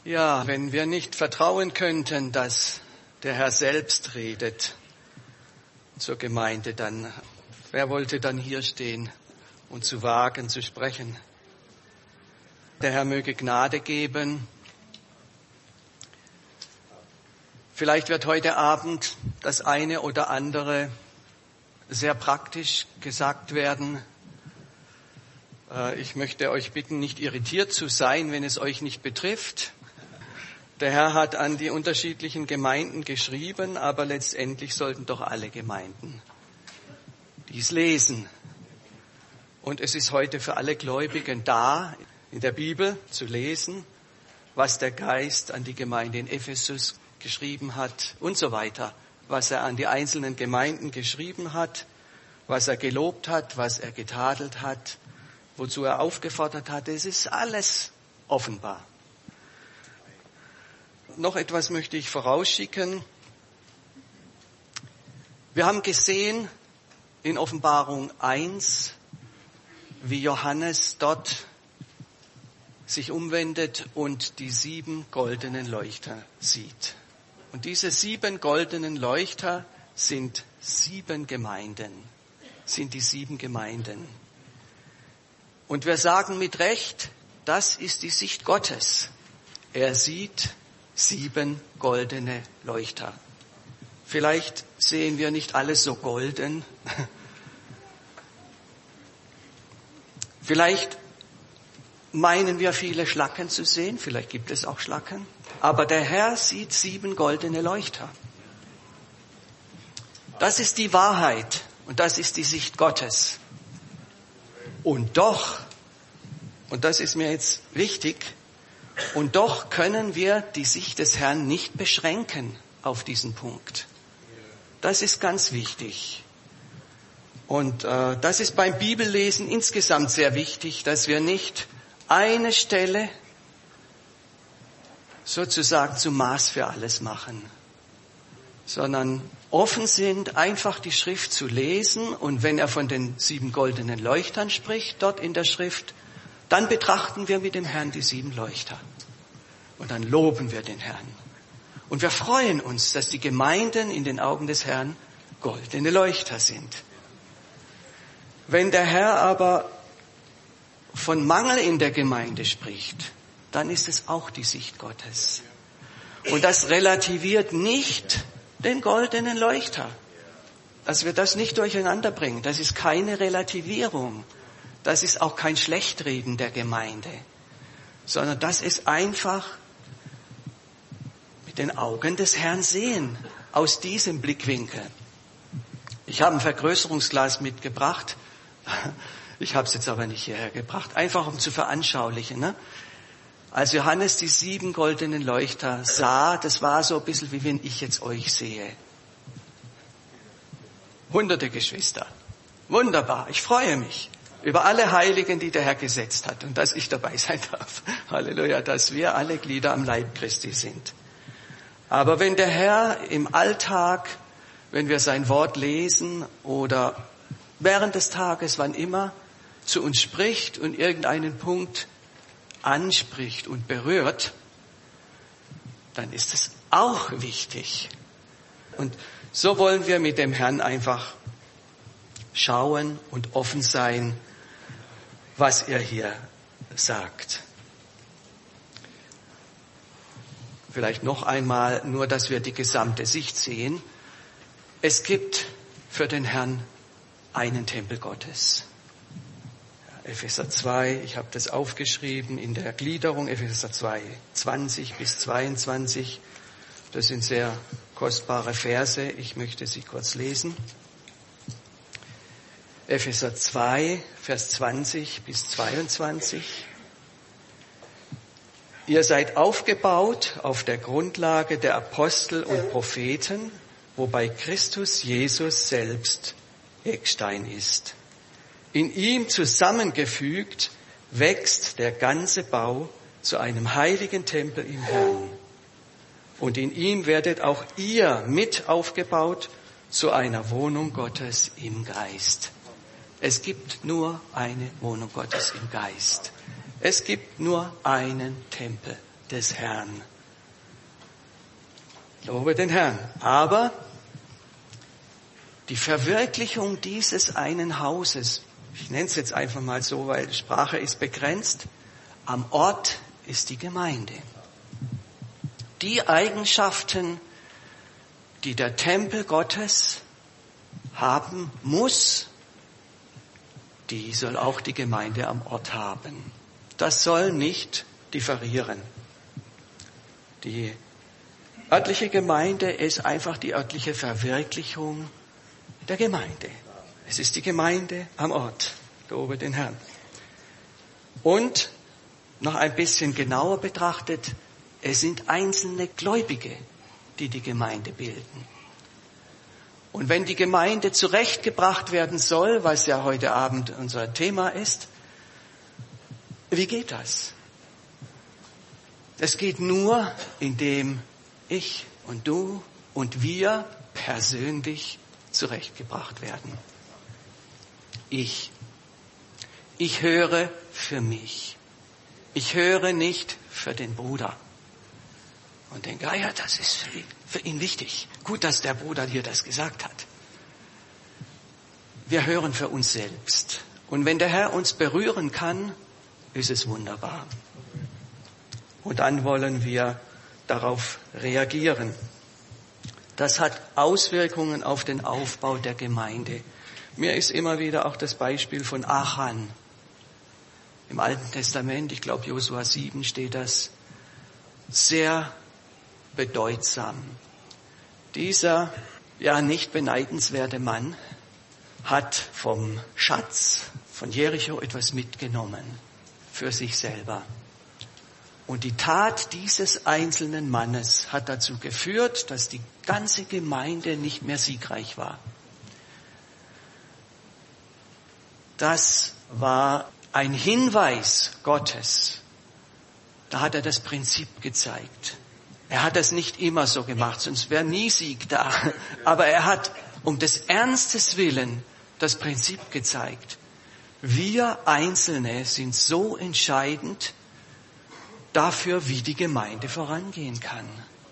Ja, wenn wir nicht vertrauen könnten, dass der Herr selbst redet zur Gemeinde, dann wer wollte dann hier stehen und zu wagen, zu sprechen? Der Herr möge Gnade geben. Vielleicht wird heute Abend das eine oder andere sehr praktisch gesagt werden. Ich möchte euch bitten, nicht irritiert zu sein, wenn es euch nicht betrifft. Der Herr hat an die unterschiedlichen Gemeinden geschrieben, aber letztendlich sollten doch alle Gemeinden dies lesen. Und es ist heute für alle Gläubigen da, in der Bibel zu lesen, was der Geist an die Gemeinde in Ephesus geschrieben hat und so weiter, was er an die einzelnen Gemeinden geschrieben hat, was er gelobt hat, was er getadelt hat, wozu er aufgefordert hat. Es ist alles offenbar. Noch etwas möchte ich vorausschicken. Wir haben gesehen in Offenbarung 1, wie Johannes dort sich umwendet und die 7 goldenen Leuchter sieht. Und diese 7 goldenen Leuchter sind 7 Gemeinden, sind die 7 Gemeinden. Und wir sagen mit Recht, das ist die Sicht Gottes. Er sieht 7 goldene Leuchter. Vielleicht sehen wir nicht alles so golden. Vielleicht meinen wir viele Schlacken zu sehen. Vielleicht gibt es auch Schlacken. Aber der Herr sieht 7 goldene Leuchter. Das ist die Wahrheit und das ist die Sicht Gottes. Und doch, und das ist mir jetzt wichtig, und doch können wir die Sicht des Herrn nicht beschränken auf diesen Punkt. Das ist ganz wichtig. Und das ist beim Bibellesen insgesamt sehr wichtig, dass wir nicht eine Stelle sozusagen zum Maß für alles machen, sondern offen sind, einfach die Schrift zu lesen. Und wenn er von den 7 goldenen Leuchtern spricht, dort in der Schrift, dann betrachten wir mit dem Herrn die 7 Leuchter. Und dann loben wir den Herrn. Und wir freuen uns, dass die Gemeinden in den Augen des Herrn goldene Leuchter sind. Wenn der Herr aber von Mangel in der Gemeinde spricht, dann ist es auch die Sicht Gottes. Und das relativiert nicht den goldenen Leuchter. Dass wir das nicht durcheinander bringen, das ist keine Relativierung. Das ist auch kein Schlechtreden der Gemeinde, sondern das ist einfach mit den Augen des Herrn sehen, aus diesem Blickwinkel. Ich habe ein Vergrößerungsglas mitgebracht. Ich habe es jetzt aber nicht hierher gebracht, einfach um zu veranschaulichen. Ne? Als Johannes die 7 goldenen Leuchter sah, das war so ein bisschen wie wenn ich jetzt euch sehe. Hunderte Geschwister. Wunderbar, ich freue mich über alle Heiligen, die der Herr gesetzt hat und dass ich dabei sein darf. Halleluja, dass wir alle Glieder am Leib Christi sind. Aber wenn der Herr im Alltag, wenn wir sein Wort lesen oder während des Tages, wann immer, zu uns spricht und irgendeinen Punkt anspricht und berührt, dann ist es auch wichtig. Und so wollen wir mit dem Herrn einfach schauen und offen sein, was er hier sagt. Vielleicht noch einmal, nur dass wir die gesamte Sicht sehen. Es gibt für den Herrn einen Tempel Gottes. Epheser 2, ich habe das aufgeschrieben in der Gliederung, Epheser 2, 20 bis 22. Das sind sehr kostbare Verse, ich möchte sie kurz lesen. Epheser 2, Vers 20 bis 22. Ihr seid aufgebaut auf der Grundlage der Apostel und Propheten, wobei Christus Jesus selbst Eckstein ist. In ihm zusammengefügt wächst der ganze Bau zu einem heiligen Tempel im Herrn. Und in ihm werdet auch ihr mit aufgebaut zu einer Wohnung Gottes im Geist. Es gibt nur eine Wohnung Gottes im Geist. Es gibt nur einen Tempel des Herrn. Lobe den Herrn. Aber die Verwirklichung dieses einen Hauses, ich nenne es jetzt einfach mal so, weil Sprache ist begrenzt, am Ort ist die Gemeinde. Die Eigenschaften, die der Tempel Gottes haben muss, die soll auch die Gemeinde am Ort haben. Das soll nicht differieren. Die örtliche Gemeinde ist einfach die örtliche Verwirklichung der Gemeinde. Es ist die Gemeinde am Ort. Lobe den Herrn. Und noch ein bisschen genauer betrachtet, es sind einzelne Gläubige, die die Gemeinde bilden. Und wenn die Gemeinde zurechtgebracht werden soll, was ja heute Abend unser Thema ist, wie geht das? Es geht nur, indem ich und du und wir persönlich zurechtgebracht werden. Ich höre für mich. Ich höre nicht für den Bruder. Und denke, ja, das ist für ihn wichtig. Gut, dass der Bruder hier das gesagt hat. Wir hören für uns selbst. Und wenn der Herr uns berühren kann, ist es wunderbar. Und dann wollen wir darauf reagieren. Das hat Auswirkungen auf den Aufbau der Gemeinde. Mir ist immer wieder auch das Beispiel von Achan. Im Alten Testament, ich glaube Josua 7 steht das, sehr bedeutsam. Dieser, ja, nicht beneidenswerte Mann hat vom Schatz von Jericho etwas mitgenommen für sich selber. Und die Tat dieses einzelnen Mannes hat dazu geführt, dass die ganze Gemeinde nicht mehr siegreich war. Das war ein Hinweis Gottes. Da hat er das Prinzip gezeigt. Er hat das nicht immer so gemacht, sonst wäre nie Sieg da. Aber er hat um des Ernstes willen das Prinzip gezeigt. Wir Einzelne sind so entscheidend dafür, wie die Gemeinde vorangehen kann.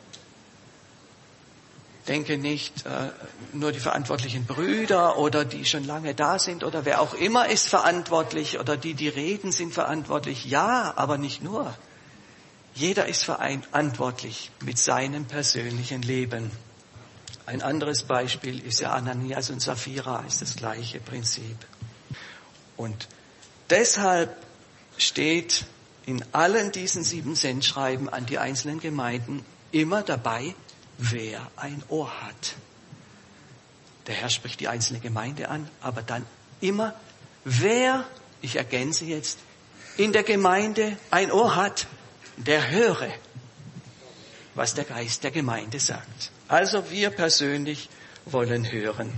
Denke nicht, nur die verantwortlichen Brüder oder die schon lange da sind oder wer auch immer ist verantwortlich oder die reden, sind verantwortlich. Ja, aber nicht nur. Jeder ist verantwortlich mit seinem persönlichen Leben. Ein anderes Beispiel ist ja Ananias und Sapphira, ist das gleiche Prinzip. Und deshalb steht in allen diesen 7 Sendschreiben an die einzelnen Gemeinden immer dabei, wer ein Ohr hat. Der Herr spricht die einzelne Gemeinde an, aber dann immer, wer, ich ergänze jetzt, in der Gemeinde ein Ohr hat, der höre, was der Geist der Gemeinde sagt. Also wir persönlich wollen hören.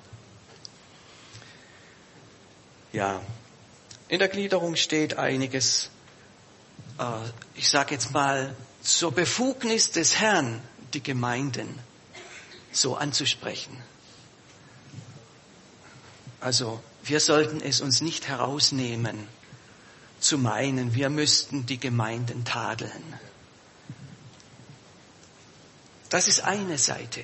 Ja, in der Gliederung steht einiges, ich sage jetzt mal, zur Befugnis des Herrn, die Gemeinden so anzusprechen. Also wir sollten es uns nicht herausnehmen, zu meinen, wir müssten die Gemeinden tadeln. Das ist eine Seite.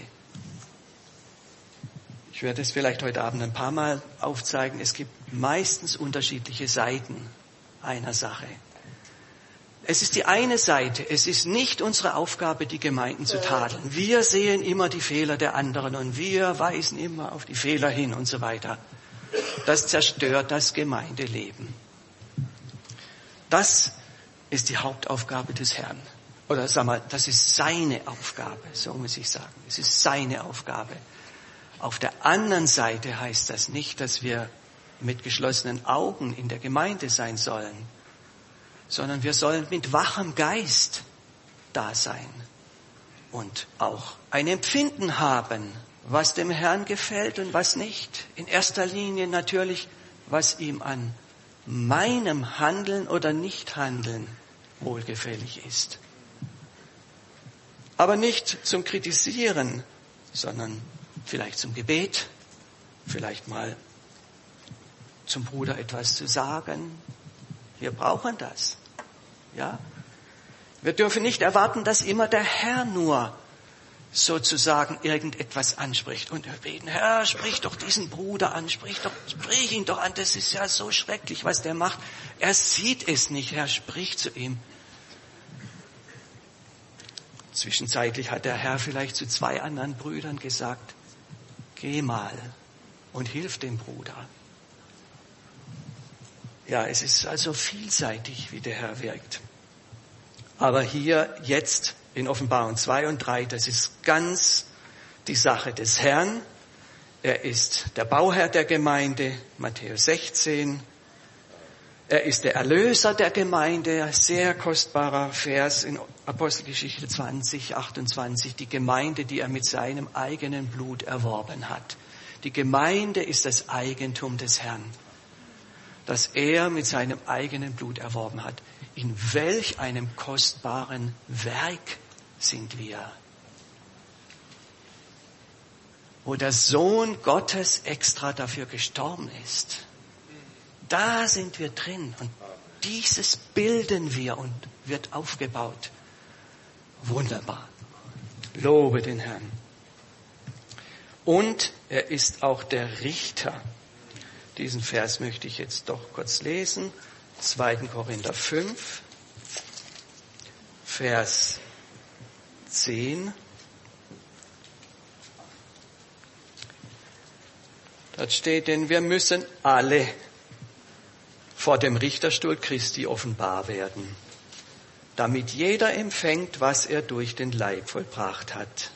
Ich werde es vielleicht heute Abend ein paar Mal aufzeigen. Es gibt meistens unterschiedliche Seiten einer Sache. Es ist die eine Seite. Es ist nicht unsere Aufgabe, die Gemeinden zu tadeln. Wir sehen immer die Fehler der anderen und wir weisen immer auf die Fehler hin und so weiter. Das zerstört das Gemeindeleben. Das ist die Hauptaufgabe des Herrn. Oder sag mal, das ist seine Aufgabe, so muss ich sagen. Es ist seine Aufgabe. Auf der anderen Seite heißt das nicht, dass wir mit geschlossenen Augen in der Gemeinde sein sollen, sondern wir sollen mit wachem Geist da sein und auch ein Empfinden haben, was dem Herrn gefällt und was nicht. In erster Linie natürlich, was ihm an meinem Handeln oder Nichthandeln wohlgefällig ist. Aber nicht zum Kritisieren, sondern vielleicht zum Gebet, vielleicht mal zum Bruder etwas zu sagen. Wir brauchen das. Ja? Wir dürfen nicht erwarten, dass immer der Herr nur sozusagen irgendetwas anspricht. Und wir beten, Herr, sprich doch diesen Bruder an, sprich ihn doch an, das ist ja so schrecklich, was der macht. Er sieht es nicht, Herr, sprich zu ihm. Zwischenzeitlich hat der Herr vielleicht zu 2 anderen Brüdern gesagt, geh mal und hilf dem Bruder. Ja, es ist also vielseitig, wie der Herr wirkt. Aber hier jetzt in Offenbarung 2 und 3, das ist ganz die Sache des Herrn. Er ist der Bauherr der Gemeinde, Matthäus 16. Er ist der Erlöser der Gemeinde, ein sehr kostbarer Vers in Apostelgeschichte 20, 28. Die Gemeinde, die er mit seinem eigenen Blut erworben hat. Die Gemeinde ist das Eigentum des Herrn, das er mit seinem eigenen Blut erworben hat. In welch einem kostbaren Werk sind wir, wo der Sohn Gottes extra dafür gestorben ist. Da sind wir drin und dieses bilden wir und wird aufgebaut. Wunderbar. Lobe den Herrn. Und er ist auch der Richter. Diesen Vers möchte ich jetzt doch kurz lesen. 2. Korinther 5, Vers 10. Dort steht, denn wir müssen alle vor dem Richterstuhl Christi offenbar werden, damit jeder empfängt, was er durch den Leib vollbracht hat.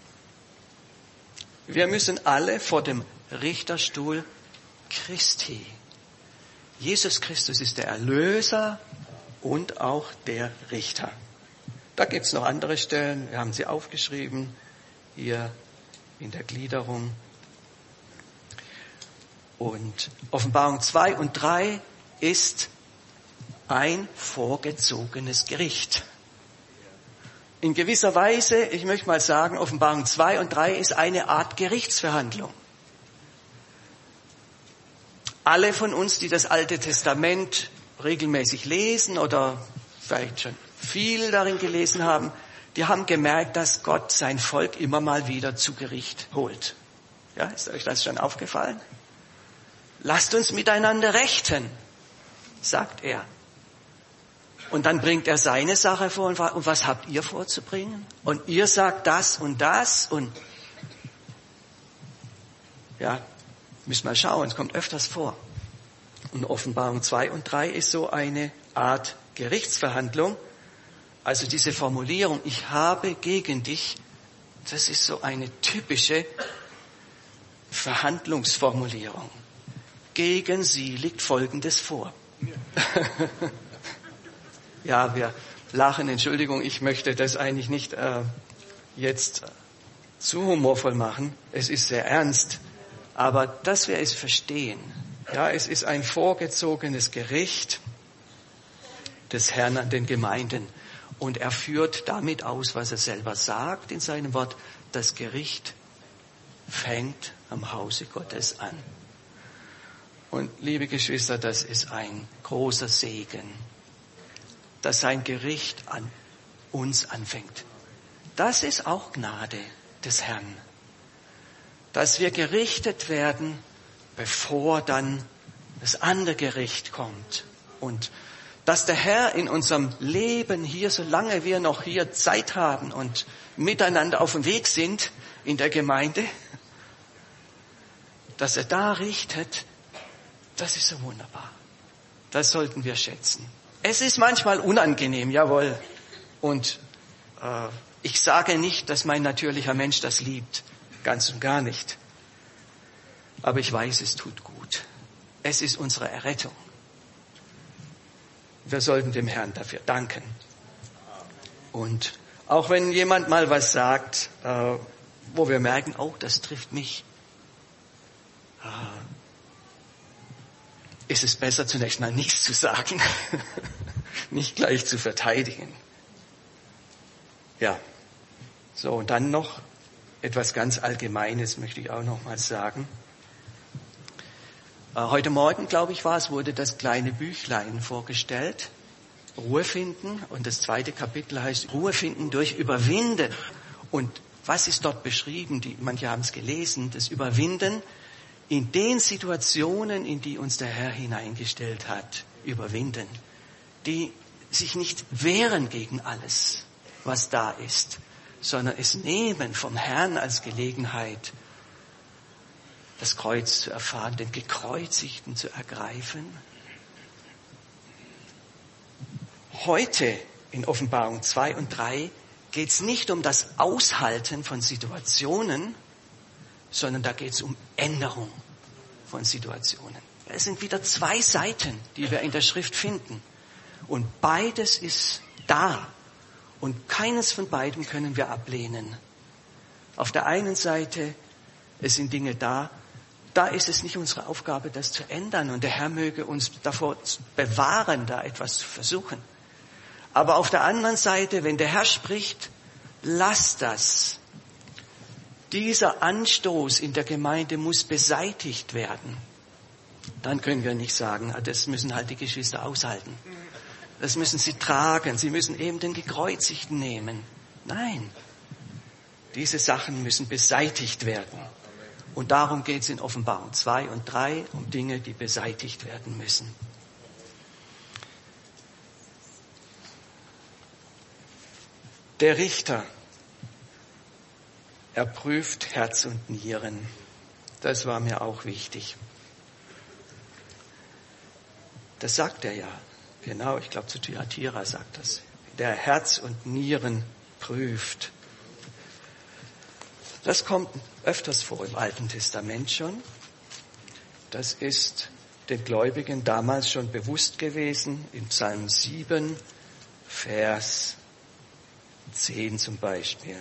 Wir müssen alle vor dem Richterstuhl Christi. Jesus Christus ist der Erlöser und auch der Richter. Da gibt es noch andere Stellen, wir haben sie aufgeschrieben, hier in der Gliederung. Und Offenbarung 2 und 3 ist ein vorgezogenes Gericht. In gewisser Weise, ich möchte mal sagen, Offenbarung 2 und 3 ist eine Art Gerichtsverhandlung. Alle von uns, die das Alte Testament regelmäßig lesen oder vielleicht schon viel darin gelesen haben, die haben gemerkt, dass Gott sein Volk immer mal wieder zu Gericht holt. Ja, ist euch das schon aufgefallen? Lasst uns miteinander rechten, sagt er. Und dann bringt er seine Sache vor und was habt ihr vorzubringen? Und ihr sagt das und ja, müssen wir schauen, es kommt öfters vor. Und Offenbarung 2 und 3 ist so eine Art Gerichtsverhandlung. Also diese Formulierung, ich habe gegen dich, das ist so eine typische Verhandlungsformulierung. Gegen sie liegt Folgendes vor. Ja, wir lachen, Entschuldigung, ich möchte das eigentlich nicht jetzt zu humorvoll machen. Es ist sehr ernst. Aber dass wir es verstehen, ja, es ist ein vorgezogenes Gericht des Herrn an den Gemeinden. Und er führt damit aus, was er selber sagt in seinem Wort. Das Gericht fängt am Hause Gottes an. Und liebe Geschwister, das ist ein großer Segen, dass sein Gericht an uns anfängt. Das ist auch Gnade des Herrn. Dass wir gerichtet werden, bevor dann das andere Gericht kommt. Und dass der Herr in unserem Leben hier, solange wir noch hier Zeit haben und miteinander auf dem Weg sind in der Gemeinde, dass er da richtet, das ist so wunderbar. Das sollten wir schätzen. Es ist manchmal unangenehm, jawohl. Und ich sage nicht, dass mein natürlicher Mensch das liebt. Ganz und gar nicht. Aber ich weiß, es tut gut. Es ist unsere Errettung. Wir sollten dem Herrn dafür danken. Und auch wenn jemand mal was sagt, wo wir merken, oh, das trifft mich, ist es besser, zunächst mal nichts zu sagen, nicht gleich zu verteidigen. Ja, so, und dann noch etwas ganz Allgemeines möchte ich auch noch mal sagen. Heute Morgen, glaube ich, wurde das kleine Büchlein vorgestellt. Ruhe finden und das zweite Kapitel heißt Ruhe finden durch Überwinden. Und was ist dort beschrieben? Manche haben es gelesen, das Überwinden in den Situationen, in die uns der Herr hineingestellt hat. Überwinden. Die sich nicht wehren gegen alles, was da ist, sondern es nehmen vom Herrn als Gelegenheit, das Kreuz zu erfahren, den Gekreuzigten zu ergreifen. Heute in Offenbarung 2 und 3 geht es nicht um das Aushalten von Situationen, sondern da geht es um Änderung von Situationen. Es sind wieder zwei Seiten, die wir in der Schrift finden. Und beides ist da. Und keines von beidem können wir ablehnen. Auf der einen Seite, es sind Dinge da ist es nicht unsere Aufgabe, das zu ändern. Und der Herr möge uns davor bewahren, da etwas zu versuchen. Aber auf der anderen Seite, wenn der Herr spricht, lass das. Dieser Anstoß in der Gemeinde muss beseitigt werden. Dann können wir nicht sagen, das müssen halt die Geschwister aushalten. Das müssen sie tragen. Sie müssen eben den Gekreuzigten nehmen. Nein, diese Sachen müssen beseitigt werden. Und darum geht es in Offenbarung 2 und 3, um Dinge, die beseitigt werden müssen. Der Richter, er prüft Herz und Nieren. Das war mir auch wichtig. Das sagt er ja. Genau, ich glaube zu Thyatira sagt das. Der Herz und Nieren prüft. Das kommt öfters vor im Alten Testament schon. Das ist den Gläubigen damals schon bewusst gewesen. In Psalm 7, Vers 10 zum Beispiel.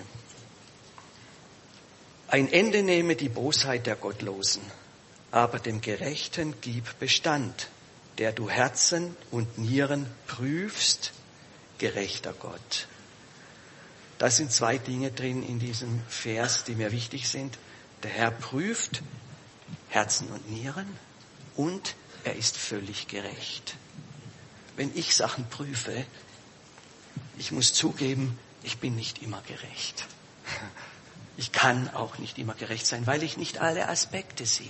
Ein Ende nehme die Bosheit der Gottlosen, aber dem Gerechten gib Bestand, der du Herzen und Nieren prüfst, gerechter Gott. Da sind zwei Dinge drin in diesem Vers, die mir wichtig sind. Der Herr prüft Herzen und Nieren und er ist völlig gerecht. Wenn ich Sachen prüfe, ich muss zugeben, ich bin nicht immer gerecht. Ich kann auch nicht immer gerecht sein, weil ich nicht alle Aspekte sehe.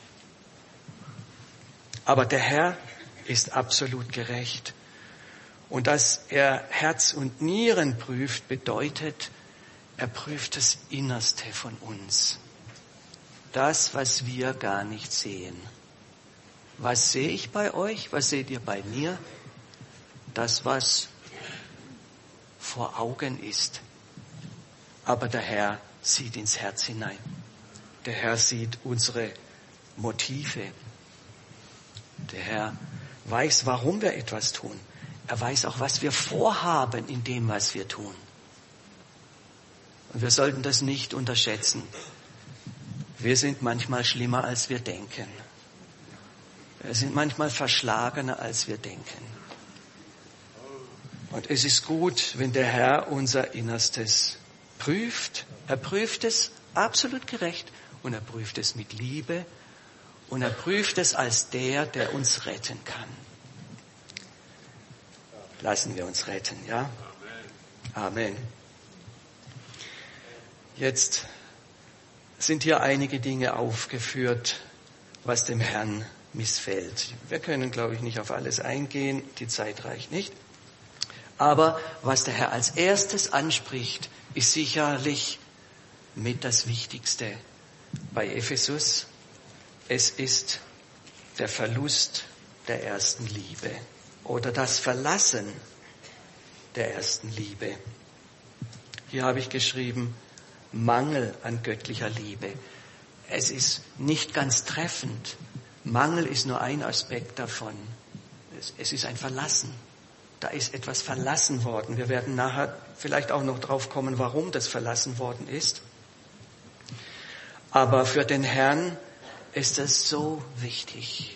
Aber der Herr ist absolut gerecht. Und dass er Herz und Nieren prüft, bedeutet, er prüft das Innerste von uns. Das, was wir gar nicht sehen. Was sehe ich bei euch? Was seht ihr bei mir? Das, was vor Augen ist. Aber der Herr sieht ins Herz hinein. Der Herr sieht unsere Motive. Der Herr weiß, warum wir etwas tun. Er weiß auch, was wir vorhaben in dem, was wir tun. Und wir sollten das nicht unterschätzen. Wir sind manchmal schlimmer, als wir denken. Wir sind manchmal verschlagener, als wir denken. Und es ist gut, wenn der Herr unser Innerstes prüft. Er prüft es absolut gerecht und er prüft es mit Liebe und er prüft es als der uns retten kann. Lassen wir uns retten, ja? Amen. Jetzt sind hier einige Dinge aufgeführt, was dem Herrn missfällt. Wir können, glaube ich, nicht auf alles eingehen, die Zeit reicht nicht. Aber was der Herr als erstes anspricht, ist sicherlich mit das Wichtigste bei Ephesus. Es ist der Verlust der ersten Liebe oder das Verlassen der ersten Liebe. Hier habe ich geschrieben, Mangel an göttlicher Liebe. Es ist nicht ganz treffend. Mangel ist nur ein Aspekt davon. Es ist ein Verlassen. Da ist etwas verlassen worden. Wir werden nachher vielleicht auch noch drauf kommen, warum das verlassen worden ist. Aber für den Herrn ist es so wichtig.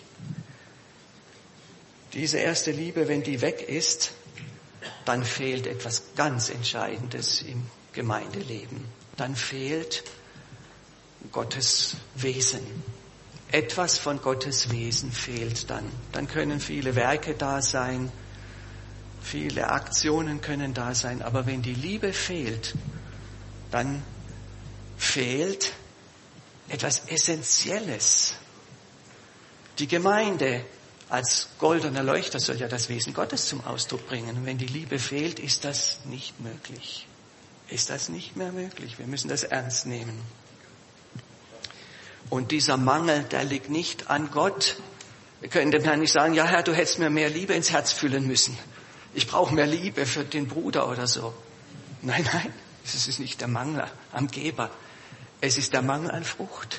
Diese erste Liebe, wenn die weg ist, dann fehlt etwas ganz Entscheidendes im Gemeindeleben. Dann fehlt Gottes Wesen. Etwas von Gottes Wesen fehlt dann. Dann können viele Werke da sein, viele Aktionen können da sein, aber wenn die Liebe fehlt, dann fehlt etwas Essentielles. Die Gemeinde als goldener Leuchter soll ja das Wesen Gottes zum Ausdruck bringen. Und wenn die Liebe fehlt, ist das nicht möglich. Ist das nicht mehr möglich. Wir müssen das ernst nehmen. Und dieser Mangel, der liegt nicht an Gott. Wir können dem Herrn nicht sagen, ja Herr, du hättest mir mehr Liebe ins Herz füllen müssen. Ich brauche mehr Liebe für den Bruder oder so. Nein, es ist nicht der Mangel am Geber. Es ist der Mangel an Frucht.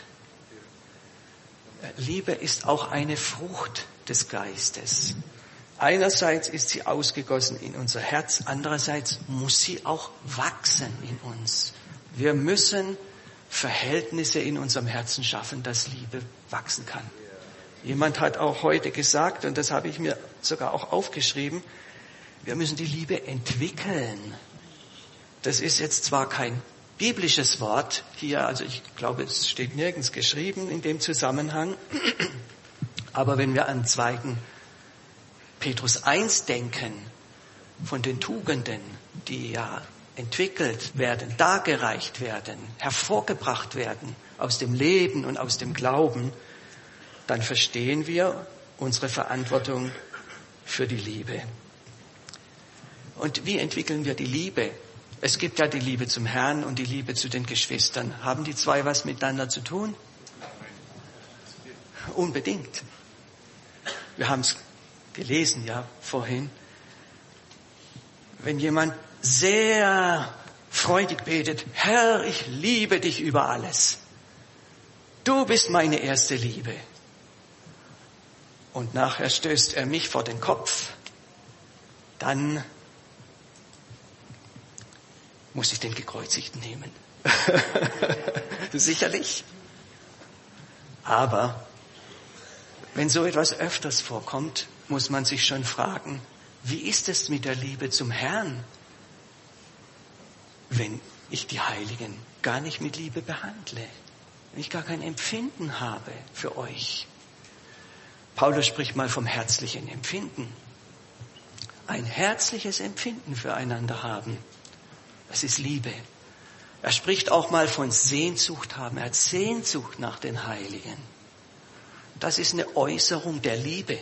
Liebe ist auch eine Frucht des Geistes. Einerseits ist sie ausgegossen in unser Herz, andererseits muss sie auch wachsen in uns. Wir müssen Verhältnisse in unserem Herzen schaffen, dass Liebe wachsen kann. Jemand hat auch heute gesagt, und das habe ich mir sogar auch aufgeschrieben, wir müssen die Liebe entwickeln. Das ist jetzt zwar kein biblisches Wort hier, also ich glaube, es steht nirgends geschrieben in dem Zusammenhang, aber wenn wir an 2. Petrus 1 denken, von den Tugenden, die ja entwickelt werden, dargereicht werden, hervorgebracht werden aus dem Leben und aus dem Glauben, dann verstehen wir unsere Verantwortung für die Liebe. Und wie entwickeln wir die Liebe? Es gibt ja die Liebe zum Herrn und die Liebe zu den Geschwistern. Haben die zwei was miteinander zu tun? Unbedingt. Wir haben es gelesen, ja, vorhin. Wenn jemand sehr freudig betet, Herr, ich liebe dich über alles. Du bist meine erste Liebe. Und nachher stößt er mich vor den Kopf, dann muss ich den Gekreuzigten nehmen. Sicherlich. Aber wenn so etwas öfters vorkommt, muss man sich schon fragen, wie ist es mit der Liebe zum Herrn, wenn ich die Heiligen gar nicht mit Liebe behandle, wenn ich gar kein Empfinden habe für euch. Paulus spricht mal vom herzlichen Empfinden. Ein herzliches Empfinden füreinander haben. Das ist Liebe. Er spricht auch mal von Sehnsucht haben. Er hat Sehnsucht nach den Heiligen. Das ist eine Äußerung der Liebe.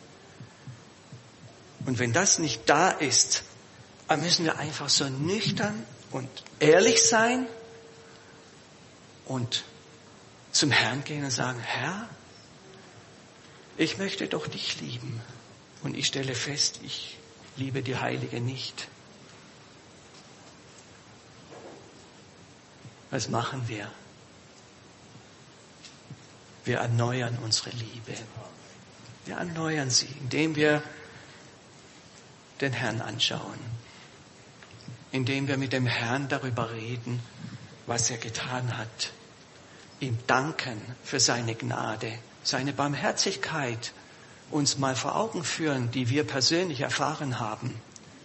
Und wenn das nicht da ist, dann müssen wir einfach so nüchtern und ehrlich sein und zum Herrn gehen und sagen, Herr, ich möchte doch dich lieben. Und ich stelle fest, ich liebe die Heilige nicht. Was machen wir? Wir erneuern unsere Liebe. Wir erneuern sie, indem wir den Herrn anschauen. Indem wir mit dem Herrn darüber reden, was er getan hat. Ihm danken für seine Gnade, seine Barmherzigkeit uns mal vor Augen führen, die wir persönlich erfahren haben.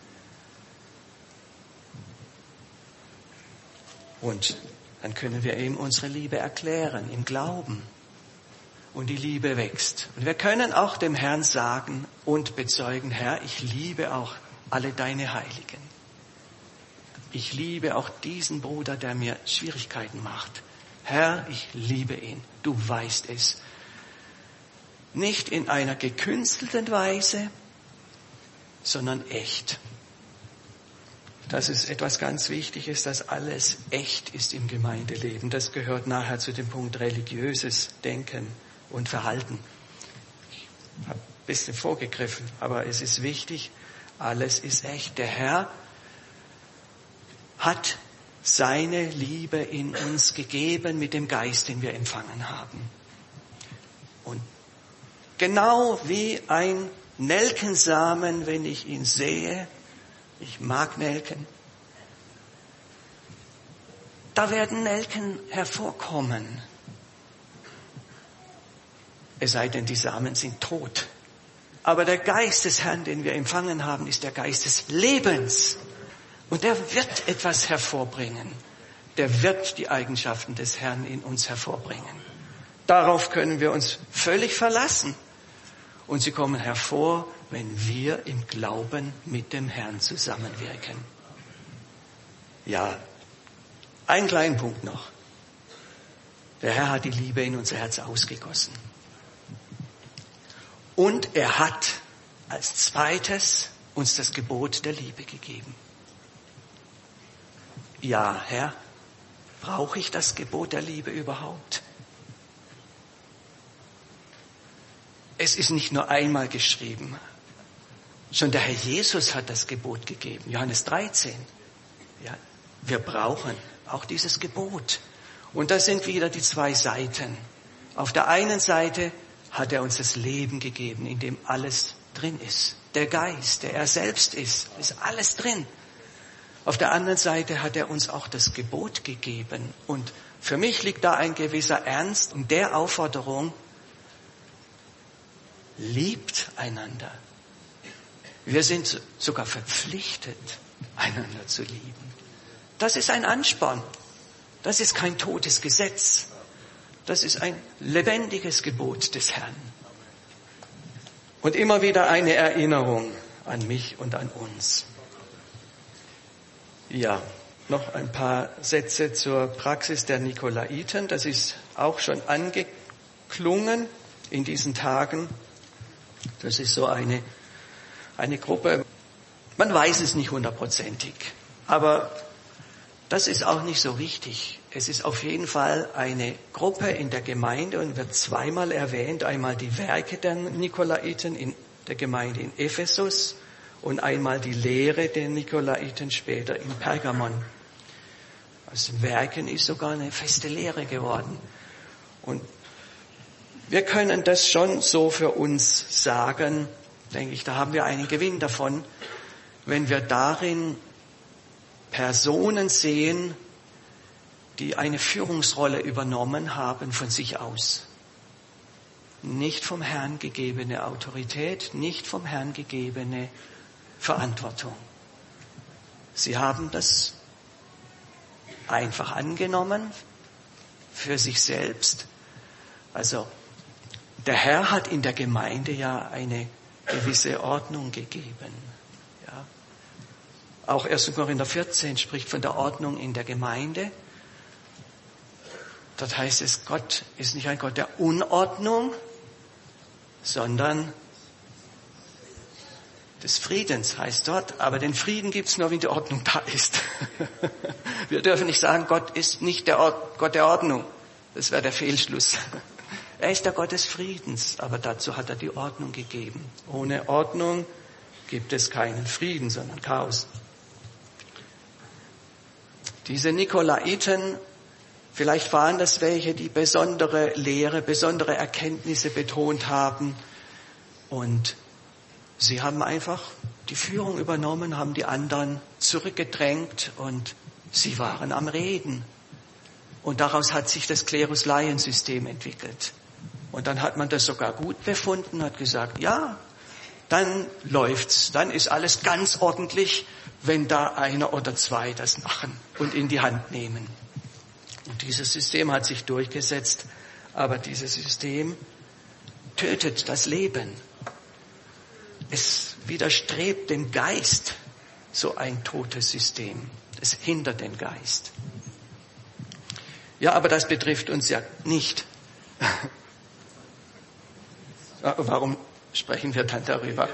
Und dann können wir ihm unsere Liebe erklären, im Glauben. Und die Liebe wächst. Und wir können auch dem Herrn sagen und bezeugen, Herr, ich liebe auch alle deine Heiligen. Ich liebe auch diesen Bruder, der mir Schwierigkeiten macht. Herr, ich liebe ihn. Du weißt es. Nicht in einer gekünstelten Weise, sondern echt. Das ist etwas ganz Wichtiges, dass alles echt ist im Gemeindeleben. Das gehört nachher zu dem Punkt religiöses Denken und Verhalten. Ich habe ein bisschen vorgegriffen, aber es ist wichtig, alles ist echt. Der Herr hat seine Liebe in uns gegeben mit dem Geist, den wir empfangen haben. Und genau wie ein Nelkensamen, wenn ich ihn sehe, ich mag Nelken, da werden Nelken hervorkommen. Es sei denn, die Samen sind tot. Aber der Geist des Herrn, den wir empfangen haben, ist der Geist des Lebens. Und der wird etwas hervorbringen. Der wird die Eigenschaften des Herrn in uns hervorbringen. Darauf können wir uns völlig verlassen. Und sie kommen hervor, wenn wir im Glauben mit dem Herrn zusammenwirken. Ja, einen kleinen Punkt noch. Der Herr hat die Liebe in unser Herz ausgegossen. Und er hat als zweites uns das Gebot der Liebe gegeben. Ja, Herr, brauche ich das Gebot der Liebe überhaupt? Es ist nicht nur einmal geschrieben. Schon der Herr Jesus hat das Gebot gegeben, Johannes 13. Ja, wir brauchen auch dieses Gebot. Und da sind wieder die zwei Seiten. Auf der einen Seite hat er uns das Leben gegeben, in dem alles drin ist. Der Geist, der er selbst ist alles drin. Auf der anderen Seite hat er uns auch das Gebot gegeben. Und für mich liegt da ein gewisser Ernst in der Aufforderung, liebt einander. Wir sind sogar verpflichtet, einander zu lieben. Das ist ein Ansporn. Das ist kein totes Gesetz. Das ist ein lebendiges Gebot des Herrn. Und immer wieder eine Erinnerung an mich und an uns. Ja, noch ein paar Sätze zur Praxis der Nikolaiten. Das ist auch schon angeklungen in diesen Tagen. Das ist so eine Gruppe. Man weiß es nicht hundertprozentig, aber das ist auch nicht so wichtig. Es ist auf jeden Fall eine Gruppe in der Gemeinde und wird zweimal erwähnt. Einmal die Werke der Nikolaiten in der Gemeinde in Ephesus und einmal die Lehre der Nikolaiten später in Pergamon. Aus Werken ist sogar eine feste Lehre geworden. Und wir können das schon so für uns sagen, denke ich, da haben wir einen Gewinn davon, wenn wir darin Personen sehen, die eine Führungsrolle übernommen haben von sich aus. Nicht vom Herrn gegebene Autorität, nicht vom Herrn gegebene Verantwortung. Sie haben das einfach angenommen für sich selbst. Also der Herr hat in der Gemeinde ja eine gewisse Ordnung gegeben. Ja. Auch 1. Korinther 14 spricht von der Ordnung in der Gemeinde. Dort heißt es, Gott ist nicht ein Gott der Unordnung, sondern des Friedens heißt dort. Aber den Frieden gibt es nur, wenn die Ordnung da ist. Wir dürfen nicht sagen, Gott ist nicht der Gott der Ordnung. Das wäre der Fehlschluss. Er ist der Gott des Friedens, aber dazu hat er die Ordnung gegeben. Ohne Ordnung gibt es keinen Frieden, sondern Chaos. Diese Nikolaiten, vielleicht waren das welche, die besondere Lehre, besondere Erkenntnisse betont haben. Und sie haben einfach die Führung übernommen, haben die anderen zurückgedrängt und sie waren am Reden. Und daraus hat sich das Klerus-Laien-System entwickelt. Und dann hat man das sogar gut befunden, hat gesagt, ja, dann läuft's, dann ist alles ganz ordentlich, wenn da einer oder zwei das machen und in die Hand nehmen. Und dieses System hat sich durchgesetzt, aber dieses System tötet das Leben. Es widerstrebt dem Geist, so ein totes System. Es hindert den Geist. Ja, aber das betrifft uns ja nicht. Warum sprechen wir dann darüber?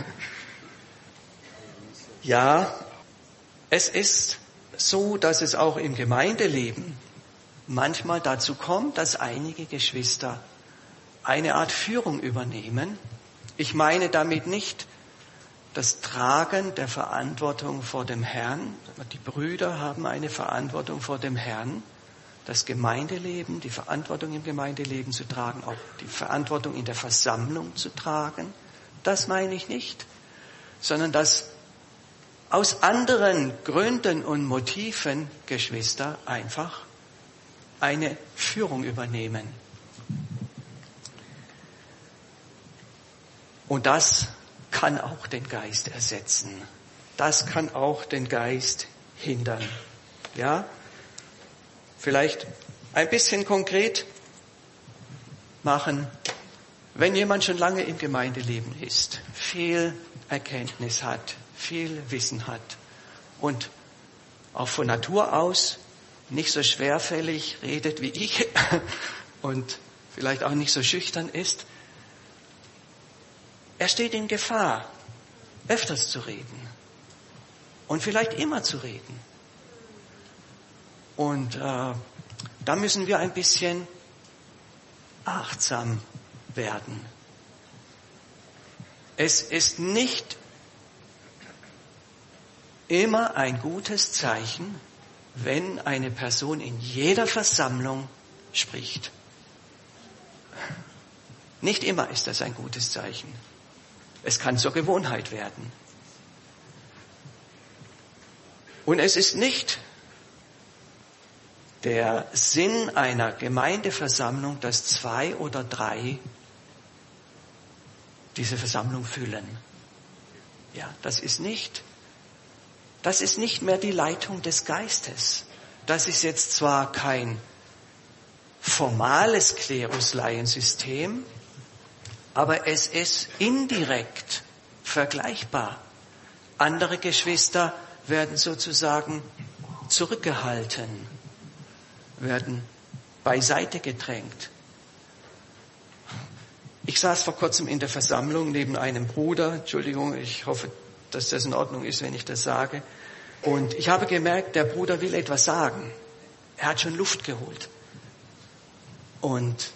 Ja, es ist so, dass es auch im Gemeindeleben manchmal dazu kommt, dass einige Geschwister eine Art Führung übernehmen. Ich meine damit nicht das Tragen der Verantwortung vor dem Herrn. Die Brüder haben eine Verantwortung vor dem Herrn. Das Gemeindeleben, die Verantwortung im Gemeindeleben zu tragen, auch die Verantwortung in der Versammlung zu tragen, das meine ich nicht, sondern dass aus anderen Gründen und Motiven Geschwister einfach eine Führung übernehmen. Und das kann auch den Geist ersetzen. Das kann auch den Geist hindern. Ja? Vielleicht ein bisschen konkret machen, Wenn jemand schon lange im Gemeindeleben ist, viel Erkenntnis hat, viel Wissen hat und auch von Natur aus nicht so schwerfällig redet wie ich und vielleicht auch nicht so schüchtern ist, er steht in Gefahr, öfters zu reden und vielleicht immer zu reden. Und da müssen wir ein bisschen achtsam werden. Es ist nicht immer ein gutes Zeichen, wenn eine Person in jeder Versammlung spricht. Nicht immer ist das ein gutes Zeichen. Es kann zur Gewohnheit werden. Und es ist nicht der Sinn einer Gemeindeversammlung, dass 2 oder 3 diese Versammlung füllen. Ja, das ist nicht mehr die Leitung des Geistes. Das ist jetzt zwar kein formales Klerus-Laiensystem, aber es ist indirekt vergleichbar. Andere Geschwister werden sozusagen zurückgehalten, werden beiseite gedrängt. Ich saß vor kurzem in der Versammlung neben einem Bruder, Entschuldigung, ich hoffe, dass das in Ordnung ist, wenn ich das sage. Und ich habe gemerkt, der Bruder will etwas sagen. Er hat schon Luft geholt. Und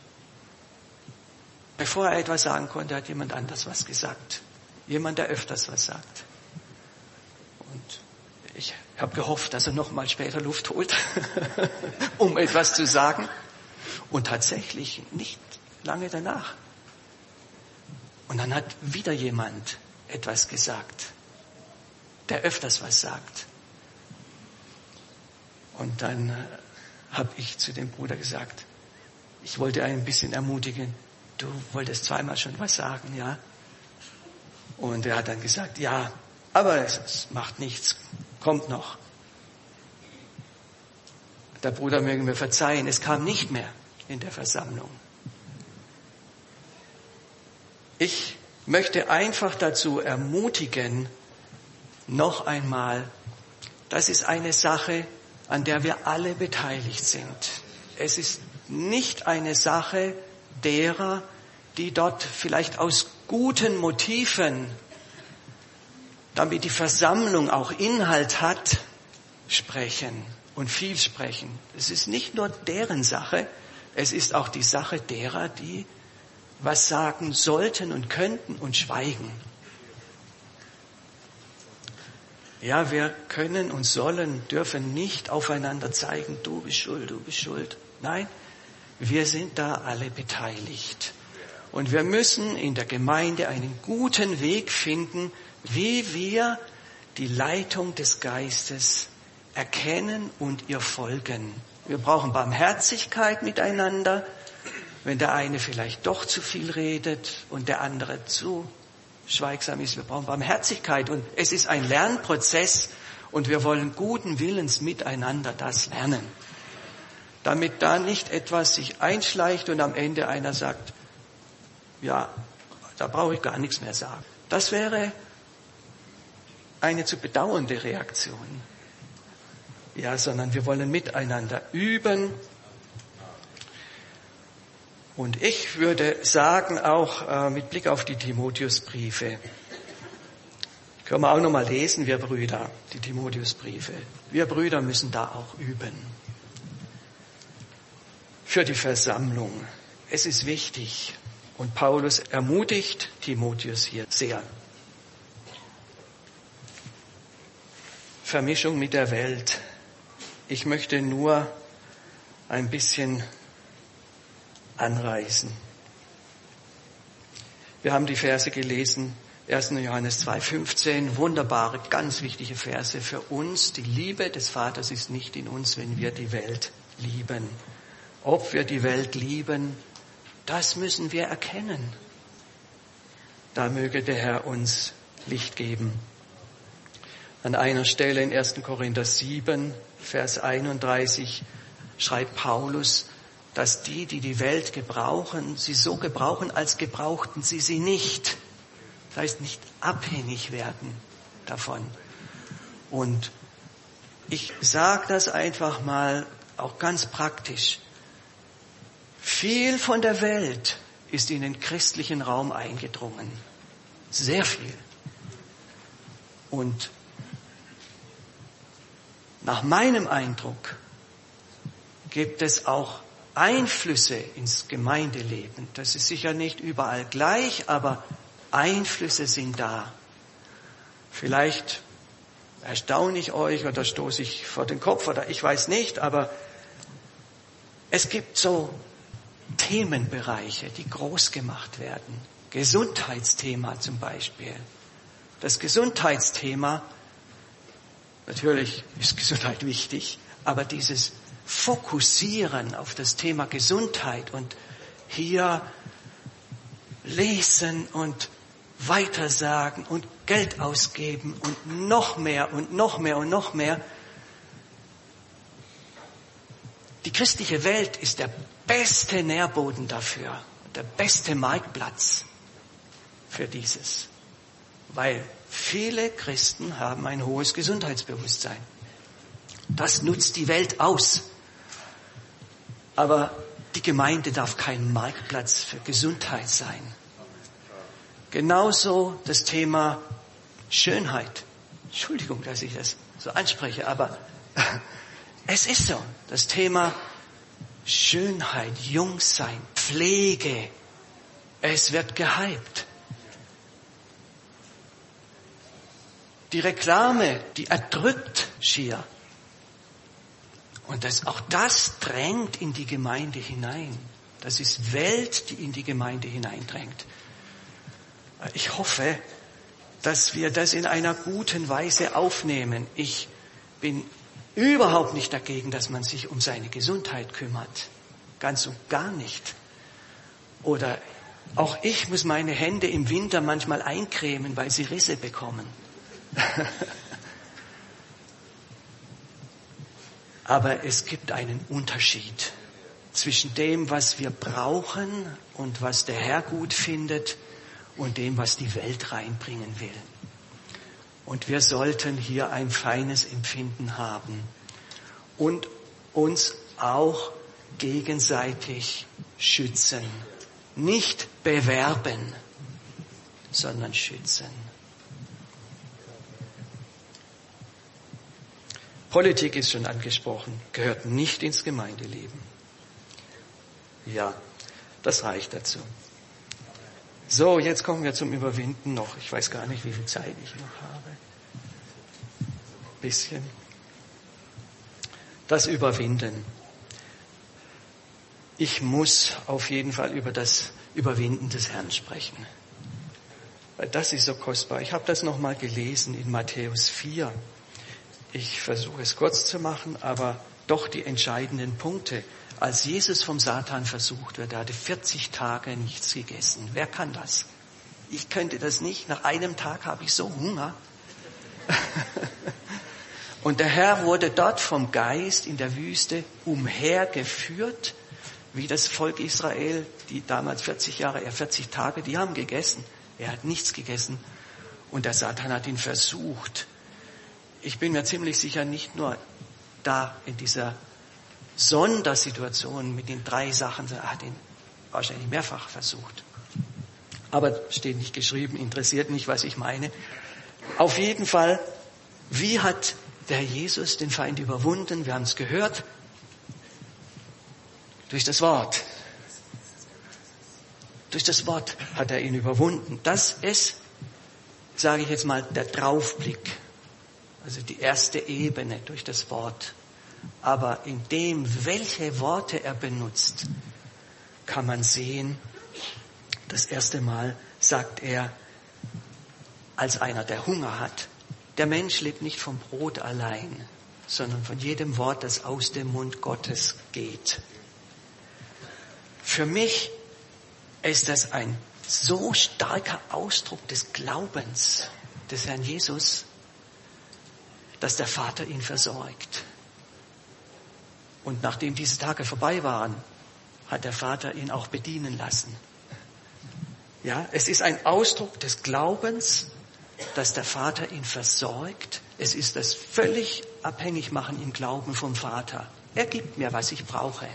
bevor er etwas sagen konnte, hat jemand anders was gesagt. Jemand, der öfters was sagt. Und ich habe gehofft, dass er noch mal später Luft holt, um etwas zu sagen. Und tatsächlich nicht lange danach. Und dann hat wieder jemand etwas gesagt, der öfters was sagt. Und dann habe ich zu dem Bruder gesagt, ich wollte ein bisschen ermutigen, du wolltest zweimal schon was sagen, ja? Und er hat dann gesagt, ja, aber es macht nichts, kommt noch. Der Bruder möge mir verzeihen, es kam nicht mehr in der Versammlung. Ich möchte einfach dazu ermutigen, noch einmal, das ist eine Sache, an der wir alle beteiligt sind. Es ist nicht eine Sache derer, die dort vielleicht aus guten Motiven, damit die Versammlung auch Inhalt hat, sprechen und viel sprechen. Es ist nicht nur deren Sache, es ist auch die Sache derer, die was sagen sollten und könnten und schweigen. Ja, wir können und sollen, dürfen nicht aufeinander zeigen, du bist schuld, du bist schuld. Nein, wir sind da alle beteiligt. Und wir müssen in der Gemeinde einen guten Weg finden, wie wir die Leitung des Geistes erkennen und ihr folgen. Wir brauchen Barmherzigkeit miteinander, wenn der eine vielleicht doch zu viel redet und der andere zu schweigsam ist. Wir brauchen Barmherzigkeit und es ist ein Lernprozess und wir wollen guten Willens miteinander das lernen. Damit da nicht etwas sich einschleicht und am Ende einer sagt, ja, da brauche ich gar nichts mehr sagen. Das wäre eine zu bedauernde Reaktion. Ja, sondern wir wollen miteinander üben. Und ich würde sagen, auch mit Blick auf die Timotheusbriefe, können wir auch nochmal lesen, wir Brüder, die Timotheusbriefe. Wir Brüder müssen da auch üben. Für die Versammlung. Es ist wichtig. Und Paulus ermutigt Timotheus hier sehr. Vermischung mit der Welt. Ich möchte nur ein bisschen anreißen. Wir haben die Verse gelesen, 1. Johannes 2,15, wunderbare, ganz wichtige Verse für uns. Die Liebe des Vaters ist nicht in uns, wenn wir die Welt lieben. Ob wir die Welt lieben, das müssen wir erkennen. Da möge der Herr uns Licht geben. An einer Stelle in 1. Korinther 7, Vers 31 schreibt Paulus, dass die die Welt gebrauchen, sie so gebrauchen, als gebrauchten sie sie nicht. Das heißt, nicht abhängig werden davon. Und ich sage das einfach mal auch ganz praktisch. Viel von der Welt ist in den christlichen Raum eingedrungen. Sehr viel. Und nach meinem Eindruck gibt es auch Einflüsse ins Gemeindeleben. Das ist sicher nicht überall gleich, aber Einflüsse sind da. Vielleicht erstaune ich euch oder stoße ich vor den Kopf oder ich weiß nicht, aber es gibt so Themenbereiche, die groß gemacht werden. Gesundheitsthema zum Beispiel. Das Gesundheitsthema, natürlich ist Gesundheit wichtig, aber dieses Fokussieren auf das Thema Gesundheit und hier lesen und weitersagen und Geld ausgeben und noch mehr und noch mehr und noch mehr. Die christliche Welt ist der beste Nährboden dafür, der beste Marktplatz für dieses, weil viele Christen haben ein hohes Gesundheitsbewusstsein. Das nutzt die Welt aus. Aber die Gemeinde darf kein Marktplatz für Gesundheit sein. Genauso das Thema Schönheit. Entschuldigung, dass ich das so anspreche, aber es ist so. Das Thema Schönheit, Jungsein, Pflege. Es wird gehypt. Die Reklame, die erdrückt schier. Und auch das drängt in die Gemeinde hinein. Das ist Welt, die in die Gemeinde hineindrängt. Ich hoffe, dass wir das in einer guten Weise aufnehmen. Ich bin überhaupt nicht dagegen, dass man sich um seine Gesundheit kümmert. Ganz und gar nicht. Oder auch ich muss meine Hände im Winter manchmal eincremen, weil sie Risse bekommen. Aber es gibt einen Unterschied zwischen dem, was wir brauchen und was der Herr gut findet und dem, was die Welt reinbringen will. Und wir sollten hier ein feines Empfinden haben und uns auch gegenseitig schützen. Nicht bewerben, sondern schützen. Politik ist schon angesprochen, gehört nicht ins Gemeindeleben. Ja, das reicht dazu. So, jetzt kommen wir zum Überwinden noch. Ich weiß gar nicht, wie viel Zeit ich noch habe. Bisschen. Das Überwinden. Ich muss auf jeden Fall über das Überwinden des Herrn sprechen. Weil das ist so kostbar. Ich habe das nochmal gelesen in Matthäus 4. Ich versuche es kurz zu machen, aber doch die entscheidenden Punkte. Als Jesus vom Satan versucht wird, er hatte 40 Tage nichts gegessen. Wer kann das? Ich könnte das nicht. Nach einem Tag habe ich so Hunger. Und der Herr wurde dort vom Geist in der Wüste umhergeführt, wie das Volk Israel, die damals 40 Tage, die haben gegessen. Er hat nichts gegessen. Und der Satan hat ihn versucht. Ich bin mir ziemlich sicher, nicht nur da in dieser Sondersituation mit den 3 Sachen, er hat ihn wahrscheinlich mehrfach versucht. Aber steht nicht geschrieben, interessiert nicht, was ich meine. Auf jeden Fall, wie hat der Jesus den Feind überwunden? Wir haben es gehört. Durch das Wort. Durch das Wort hat er ihn überwunden. Das ist, sage ich jetzt mal, der Draufblick. Also die erste Ebene durch das Wort. Aber in dem, welche Worte er benutzt, kann man sehen, das erste Mal sagt er, als einer, der Hunger hat, der Mensch lebt nicht vom Brot allein, sondern von jedem Wort, das aus dem Mund Gottes geht. Für mich ist das ein so starker Ausdruck des Glaubens des Herrn Jesus, dass der Vater ihn versorgt. Und nachdem diese Tage vorbei waren, hat der Vater ihn auch bedienen lassen. Ja, es ist ein Ausdruck des Glaubens, dass der Vater ihn versorgt. Es ist das völlig Abhängigmachen im Glauben vom Vater. Er gibt mir, was ich brauche.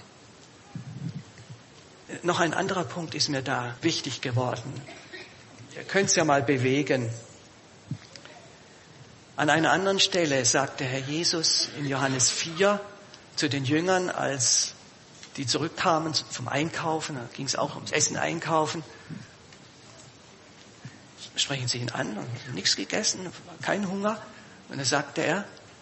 Noch ein anderer Punkt ist mir da wichtig geworden. Ihr könnt es ja mal bewegen. An einer anderen Stelle sagte Herr Jesus in Johannes 4 zu den Jüngern, als die zurückkamen vom Einkaufen, da ging es auch ums Essen einkaufen, sprechen sie ihn an und nichts gegessen, kein Hunger. Und da sagte er,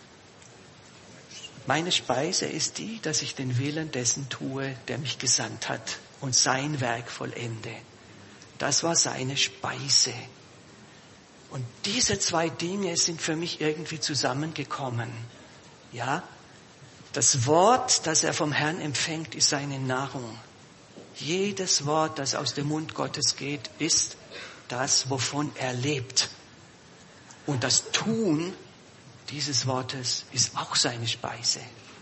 meine Speise ist die, dass ich den Willen dessen tue, der mich gesandt hat und sein Werk vollende. Das war seine Speise. Und diese zwei Dinge sind für mich irgendwie zusammengekommen. Ja, das Wort, das er vom Herrn empfängt, ist seine Nahrung. Jedes Wort, das aus dem Mund Gottes geht, ist das, wovon er lebt. Und das Tun dieses Wortes ist auch seine Speise.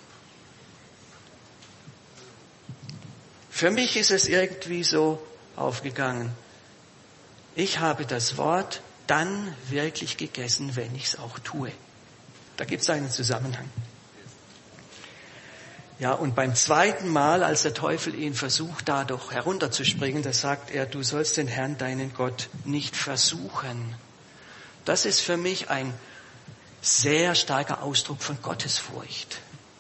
Für mich ist es irgendwie so aufgegangen. Ich habe das Wort dann wirklich gegessen, wenn ich es auch tue. Da gibt es einen Zusammenhang. Ja, und beim zweiten Mal, als der Teufel ihn versucht, da doch herunterzuspringen, da sagt er, du sollst den Herrn, deinen Gott, nicht versuchen. Das ist für mich ein sehr starker Ausdruck von Gottesfurcht.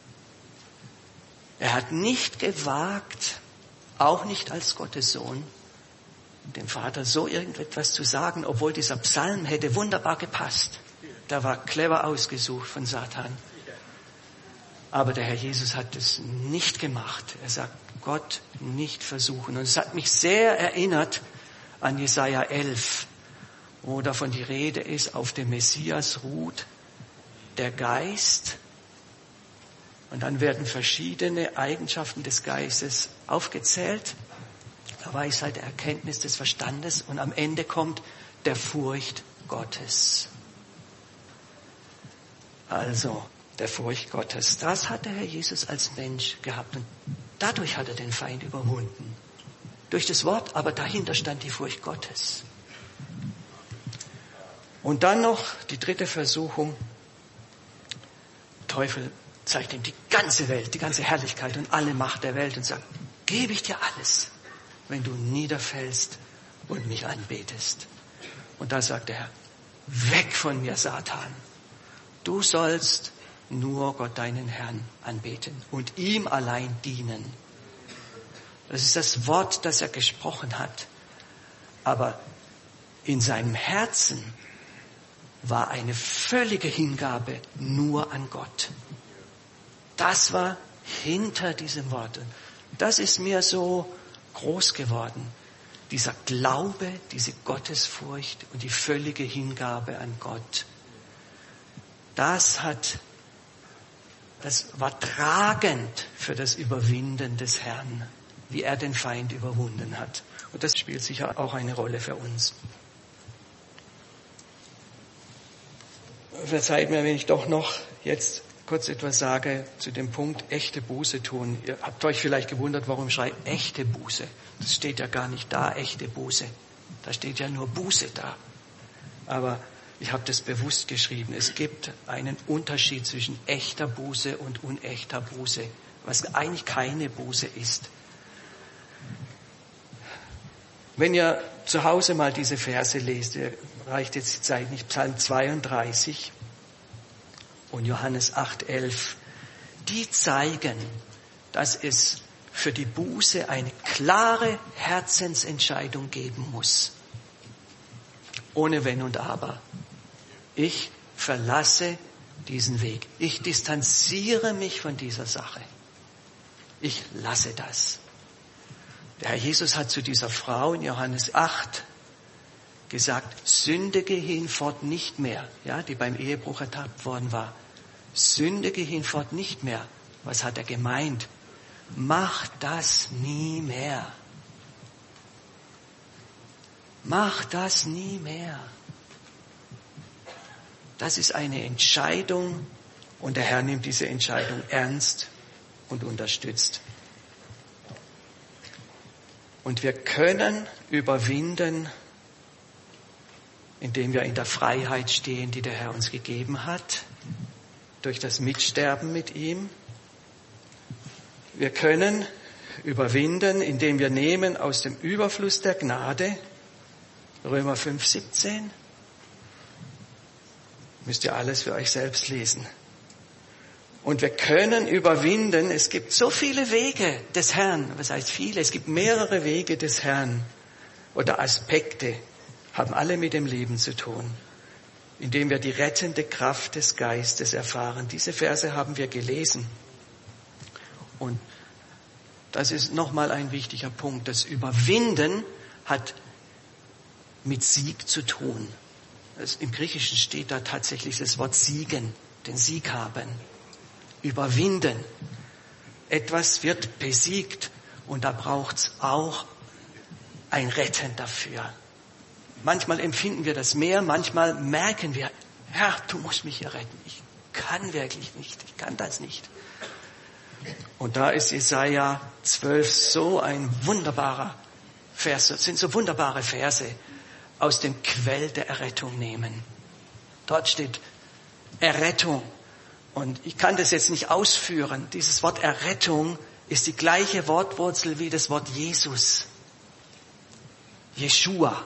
Er hat nicht gewagt, auch nicht als Gottes Sohn, dem Vater so irgendetwas zu sagen, obwohl dieser Psalm hätte wunderbar gepasst. Der war clever ausgesucht von Satan. Aber der Herr Jesus hat es nicht gemacht. Er sagt, Gott nicht versuchen. Und es hat mich sehr erinnert an Jesaja 11, wo davon die Rede ist, auf dem Messias ruht der Geist. Und dann werden verschiedene Eigenschaften des Geistes aufgezählt. Der Weisheit, der Erkenntnis, des Verstandes. Und am Ende kommt der Furcht Gottes. Also, der Furcht Gottes. Das hat der Herr Jesus als Mensch gehabt. Und dadurch hat er den Feind überwunden. Durch das Wort, aber dahinter stand die Furcht Gottes. Und dann noch die dritte Versuchung. Der Teufel zeigt ihm die ganze Welt, die ganze Herrlichkeit und alle Macht der Welt und sagt, gebe ich dir alles, wenn du niederfällst und mich anbetest. Und da sagt der Herr, weg von mir, Satan. Du sollst nur Gott, deinen Herrn, anbeten und ihm allein dienen. Das ist das Wort, das er gesprochen hat. Aber in seinem Herzen war eine völlige Hingabe nur an Gott. Das war hinter diesem Wort. Das ist mir so groß geworden. Dieser Glaube, diese Gottesfurcht und die völlige Hingabe an Gott. Das war tragend für das Überwinden des Herrn, wie er den Feind überwunden hat. Und das spielt sicher auch eine Rolle für uns. Verzeiht mir, wenn ich doch noch jetzt kurz etwas sage zu dem Punkt echte Buße tun. Ihr habt euch vielleicht gewundert, warum ich schreibe echte Buße. Das steht ja gar nicht da, echte Buße. Da steht ja nur Buße da. Aber ich habe das bewusst geschrieben. Es gibt einen Unterschied zwischen echter Buße und unechter Buße, was eigentlich keine Buße ist. Wenn ihr zu Hause mal diese Verse lest, reicht jetzt die Zeit nicht, Psalm 32 und Johannes 8,11, die zeigen, dass es für die Buße eine klare Herzensentscheidung geben muss. Ohne Wenn und Aber. Ich verlasse diesen Weg. Ich distanziere mich von dieser Sache. Ich lasse das. Der Herr Jesus hat zu dieser Frau in Johannes 8 gesagt, sündige hinfort nicht mehr, ja, die beim Ehebruch ertappt worden war. Sündige hinfort nicht mehr. Was hat er gemeint? Mach das nie mehr. Mach das nie mehr. Das ist eine Entscheidung und der Herr nimmt diese Entscheidung ernst und unterstützt. Und wir können überwinden, indem wir in der Freiheit stehen, die der Herr uns gegeben hat, durch das Mitsterben mit ihm. Wir können überwinden, indem wir nehmen aus dem Überfluss der Gnade, Römer 5,17. Müsst ihr alles für euch selbst lesen. Und wir können überwinden, es gibt so viele Wege des Herrn, was heißt viele, es gibt mehrere Wege des Herrn oder Aspekte, haben alle mit dem Leben zu tun, indem wir die rettende Kraft des Geistes erfahren. Diese Verse haben wir gelesen. Und das ist nochmal ein wichtiger Punkt. Das Überwinden hat mit Sieg zu tun. Im Griechischen steht da tatsächlich das Wort siegen, den Sieg haben. Überwinden. Etwas wird besiegt und da braucht's auch ein Retten dafür. Manchmal empfinden wir das mehr, manchmal merken wir, Herr, du musst mich hier retten. Ich kann wirklich nicht, ich kann das nicht. Und da ist Jesaja 12 so ein wunderbarer Vers, das sind so wunderbare Verse, aus dem Quell der Errettung nehmen. Dort steht Errettung. Und ich kann das jetzt nicht ausführen. Dieses Wort Errettung ist die gleiche Wortwurzel wie das Wort Jesus. Jeshua.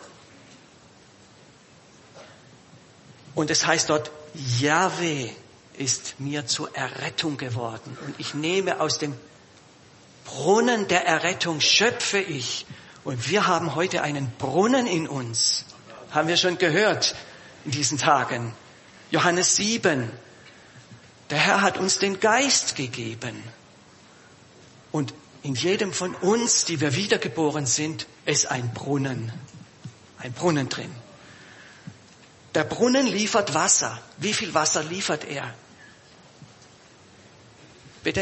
Und es heißt dort, Jahwe ist mir zur Errettung geworden. Und ich nehme aus dem Brunnen der Errettung, schöpfe ich. Und wir haben heute einen Brunnen in uns. Haben wir schon gehört in diesen Tagen. Johannes 7. Der Herr hat uns den Geist gegeben. Und in jedem von uns, die wir wiedergeboren sind, ist ein Brunnen drin. Der Brunnen liefert Wasser. Wie viel Wasser liefert er? Bitte?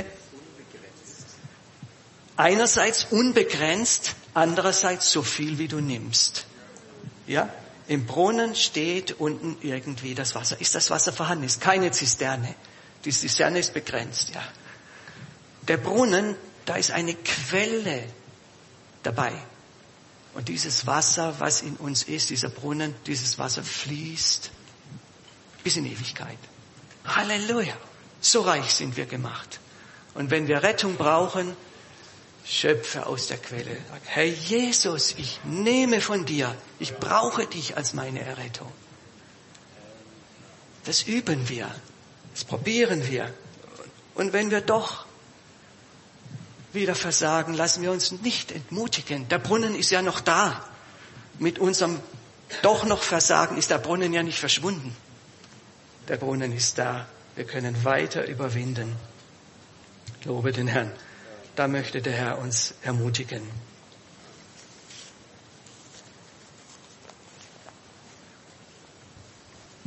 Einerseits unbegrenzt, andererseits so viel, wie du nimmst. Ja? Im Brunnen steht unten irgendwie das Wasser. Ist das Wasser vorhanden? Ist keine Zisterne. Die Zisterne ist begrenzt, ja. Der Brunnen, da ist eine Quelle dabei. Und dieses Wasser, was in uns ist, dieser Brunnen, dieses Wasser fließt bis in Ewigkeit. Halleluja. So reich sind wir gemacht. Und wenn wir Rettung brauchen, schöpfe aus der Quelle. Herr Jesus, ich nehme von dir. Ich brauche dich als meine Errettung. Das üben wir. Das probieren wir. Und wenn wir doch wieder versagen, lassen wir uns nicht entmutigen. Der Brunnen ist ja noch da. Mit unserem doch noch Versagen ist der Brunnen ja nicht verschwunden. Der Brunnen ist da. Wir können weiter überwinden. Lobe den Herrn. Da möchte der Herr uns ermutigen.